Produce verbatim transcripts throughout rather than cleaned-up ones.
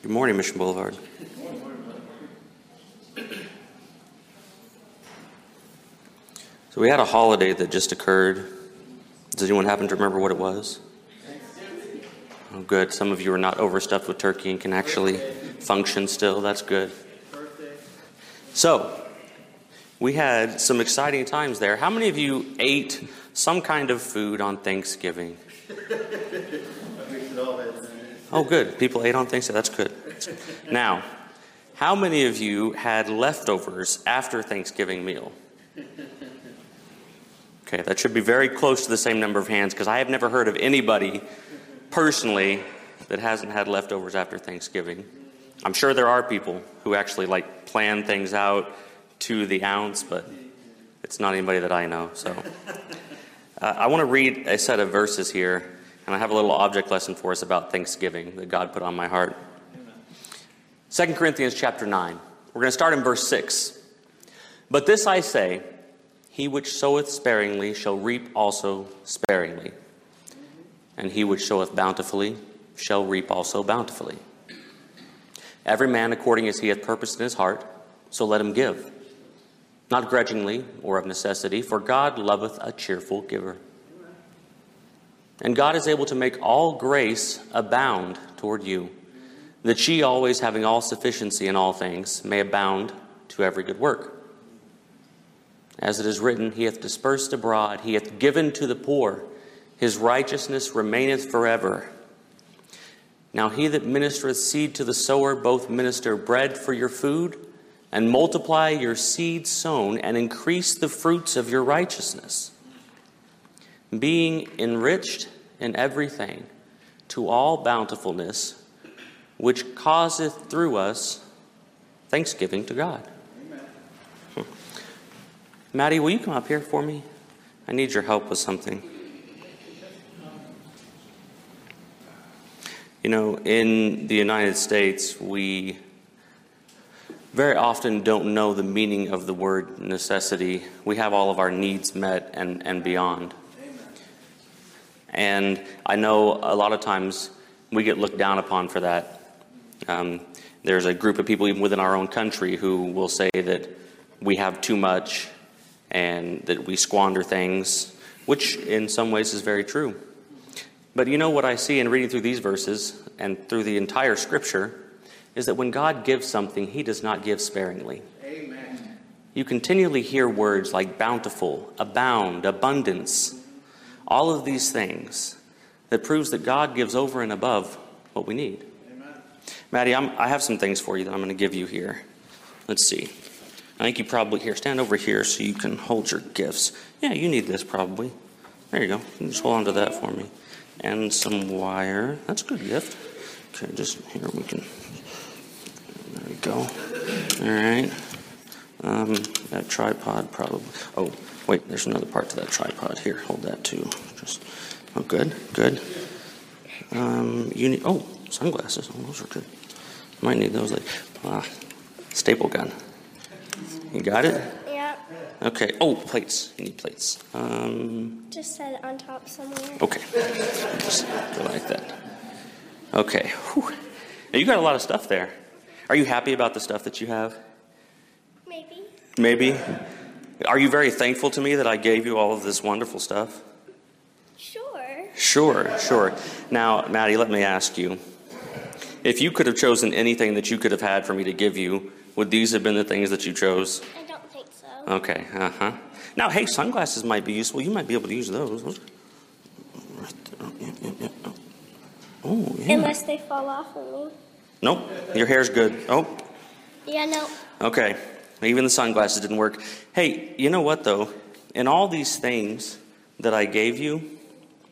Good morning, Mission Boulevard. So we had a holiday that just occurred. Does anyone happen to remember what it was? Oh, good. Some of you are not overstuffed with turkey and can actually function still. That's good. So, we had some exciting times there. How many of you ate some kind of food on Thanksgiving? Oh, good. People ate on Thanksgiving. That's good. Now, how many of you had leftovers after Thanksgiving meal? Okay, that should be very close to the same number of hands, because I have never heard of anybody personally that hasn't had leftovers after Thanksgiving. I'm sure there are people who actually like plan things out to the ounce, but it's not anybody that I know. So uh, I want to read a set of verses here, and I have a little object lesson for us about Thanksgiving that God put on my heart. Second Corinthians chapter nine. We're going to start in verse six. But this I say, he which soweth sparingly shall reap also sparingly, and he which soweth bountifully shall reap also bountifully. Every man according as he hath purposed in his heart, so let him give, not grudgingly or of necessity, for God loveth a cheerful giver. And God is able to make all grace abound toward you, that ye always having all sufficiency in all things may abound to every good work. As it is written, he hath dispersed abroad, he hath given to the poor, his righteousness remaineth forever. Now he that ministereth seed to the sower both minister bread for your food, and multiply your seed sown, and increase the fruits of your righteousness, being enriched in everything to all bountifulness, which causeth through us thanksgiving to God. Hmm. Maddie, will you come up here for me? I need your help with something. You know, in the United States, we very often don't know the meaning of the word necessity. We have all of our needs met and, and beyond. And I know a lot of times we get looked down upon for that. Um, there's a group of people even within our own country who will say that we have too much and that we squander things, which in some ways is very true. But you know what I see in reading through these verses and through the entire Scripture is that when God gives something, he does not give sparingly. Amen. You continually hear words like bountiful, abound, abundance, all of these things that proves that God gives over and above what we need. Amen. Maddie, I'm, I have some things for you that I'm going to give you here. Let's see. I think you probably, here, stand over here so you can hold your gifts. Yeah, you need this probably. There you go. You can just hold on to that for me. And some wire. That's a good gift. Okay, just here we can. There we go. All right. Um, that tripod probably. Oh, wait, there's another part to that tripod. Here, hold that too. Just. Oh, good, good. Um, you need. Oh, sunglasses. Oh, those are good. Might need those. Like, ah, staple gun. You got it? Yeah. Okay. Oh, plates. You need plates. Um, Just set it on top somewhere. Okay. Just go like that. Okay. Whew. Now, you got a lot of stuff there. Are you happy about the stuff that you have? Maybe. Maybe. Are you very thankful to me that I gave you all of this wonderful stuff? Sure. Sure, sure. Now, Maddie, let me ask you. If you could have chosen anything that you could have had for me to give you, would these have been the things that you chose? I don't think so. Okay, uh-huh. Now, hey, sunglasses might be useful. You might be able to use those. Right there. Yeah, yeah, yeah. Oh, yeah. Unless they fall off of me. Nope, your hair's good. Oh, Yeah, no. okay. Even the sunglasses didn't work. Hey, you know what, though? In all these things that I gave you,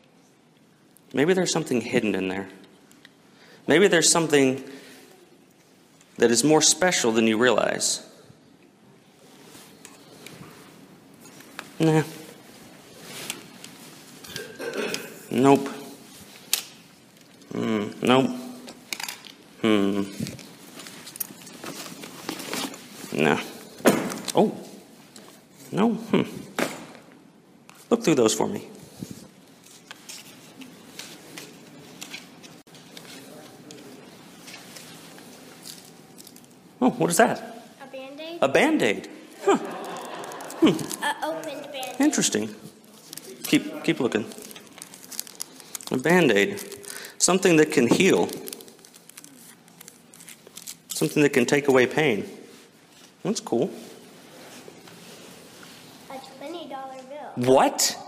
maybe there's something hidden in there. Maybe there's something that is more special than you realize. Nah. Nope. Hmm. Nope. Hmm. Nah. Oh. No. Hmm. Look through those for me. Oh, what is that? A Band-Aid? A Band-Aid. Huh. A opened Band-Aid. Interesting. Keep keep looking. A Band-Aid. Something that can heal. Something that can take away pain. That's cool. A twenty dollar bill. What?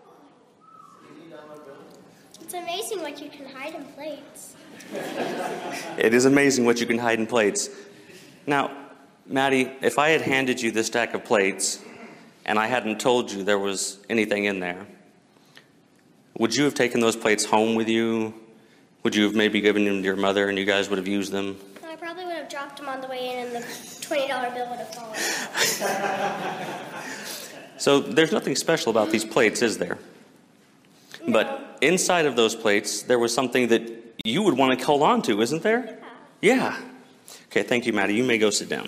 It's amazing what you can hide in plates. It is amazing what you can hide in plates. Now, Maddie, if I had handed you this stack of plates and I hadn't told you there was anything in there, would you have taken those plates home with you? Would you have maybe given them to your mother and you guys would have used them? I probably would have dropped them on the way in and the twenty dollar bill would have fallen. So there's nothing special about these plates, is there? No. But inside of those plates, there was something that you would want to hold on to, isn't there? Yeah. Yeah. Okay, thank you, Maddie. You may go sit down.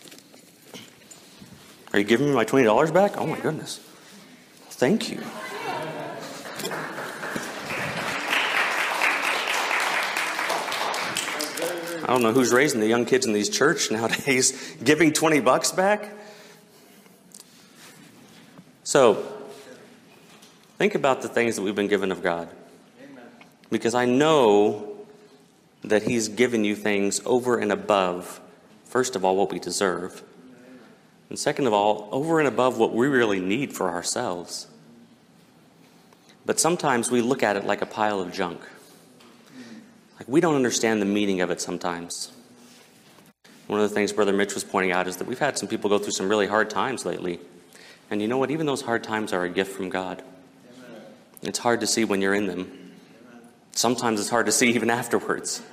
Are you giving me my twenty dollars back? Oh, my goodness. Thank you. I don't know who's raising the young kids in these church nowadays, giving twenty bucks back. So, think about the things that we've been given of God. Because I know that He's given you things over and above, first of all, what we deserve. And second of all, over and above what we really need for ourselves. But sometimes we look at it like a pile of junk. Like we don't understand the meaning of it sometimes. One of the things Brother Mitch was pointing out is that we've had some people go through some really hard times lately. And you know what? Even those hard times are a gift from God. Amen. It's hard to see when you're in them. Amen. Sometimes it's hard to see even afterwards.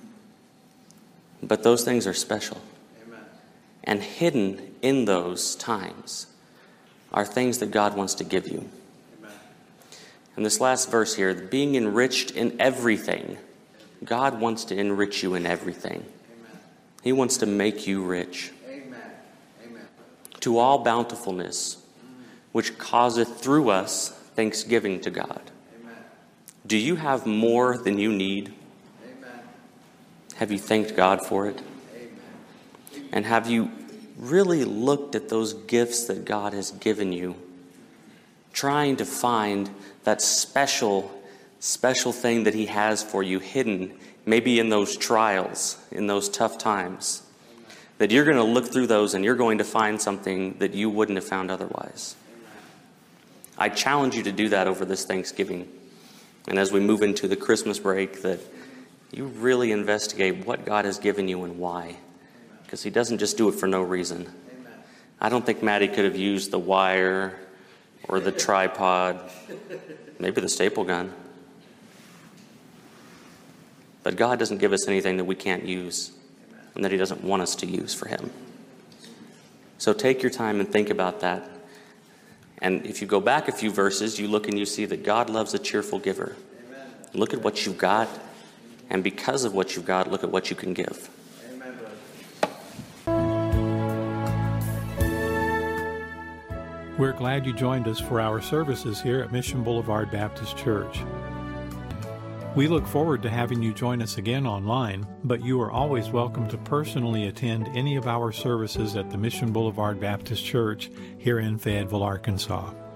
But those things are special. Amen. And hidden in those times are things that God wants to give you. Amen. And this last verse here, being enriched in everything. God wants to enrich you in everything. Amen. He wants to make you rich. Amen. Amen. To all bountifulness, which causeth through us thanksgiving to God. Amen. Do you have more than you need? Amen. Have you thanked God for it? Amen. And have you really looked at those gifts that God has given you, trying to find that special special thing that He has for you hidden, maybe in those trials, in those tough times, that you're going to look through those and you're going to find something that you wouldn't have found otherwise. I challenge you to do that over this Thanksgiving. And as we move into the Christmas break, that you really investigate what God has given you and why. Because He doesn't just do it for no reason. I don't think Maddie could have used the wire or the tripod, maybe the staple gun. But God doesn't give us anything that we can't use and that He doesn't want us to use for Him. So take your time and think about that. And if you go back a few verses, you look and you see that God loves a cheerful giver. Amen. Look at what you've got, and because of what you've got, look at what you can give. Amen. We're glad you joined us for our services here at Mission Boulevard Baptist Church. We look forward to having you join us again online, but you are always welcome to personally attend any of our services at the Mission Boulevard Baptist Church here in Fayetteville, Arkansas.